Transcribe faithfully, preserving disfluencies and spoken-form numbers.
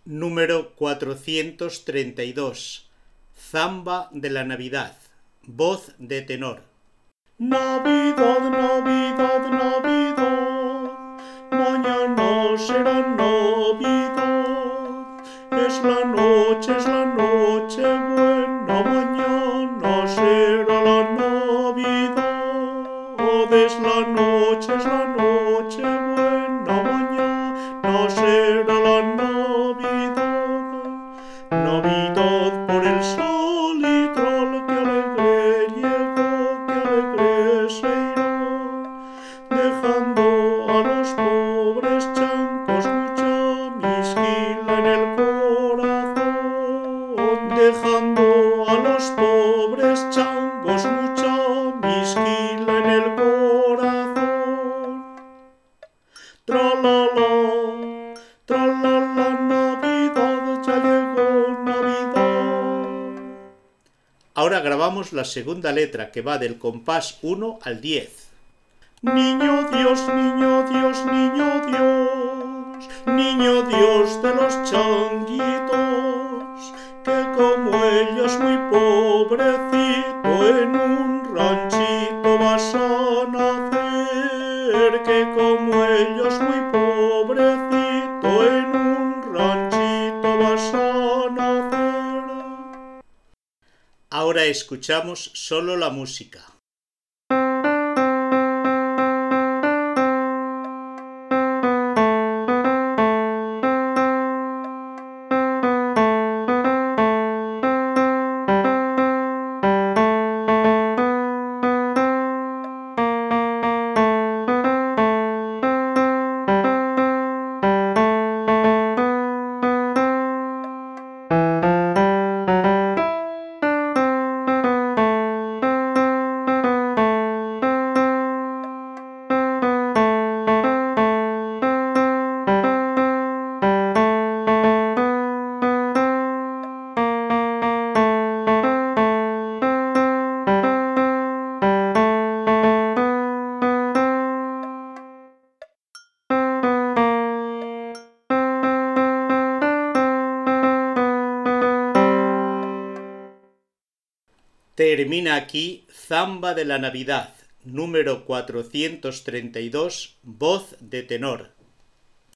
Número cuatrocientos treinta y dos. Zamba de la Navidad. Voz de tenor. Navidad, Navidad, Navidad, mañana será Navidad. Es la noche, es la noche buena, mañana será la Navidad. Es la noche, es la noche buena, mañana será la Navidad. Navidad por el sol y trol, que alegre llegó, que alegre se irá, dejando a los pobres chancos mucha misquila en el corazón, dejando a los pobres changos mucha misquila en el corazón. Tra-la-la, tra-la-la, Navidad, ya llegó Navidad. Ahora grabamos la segunda letra, que va del compás uno al diez. Niño Dios, niño Dios, niño Dios, niño Dios de los changuitos, que como ellos muy pobrecito en un ranchito vas a nacer, que como ellos muy pobrecito en un ranchito vas a nacer. Ahora escuchamos solo la música. Termina aquí Zamba de la Navidad, número cuatrocientos treinta y dos, voz de tenor.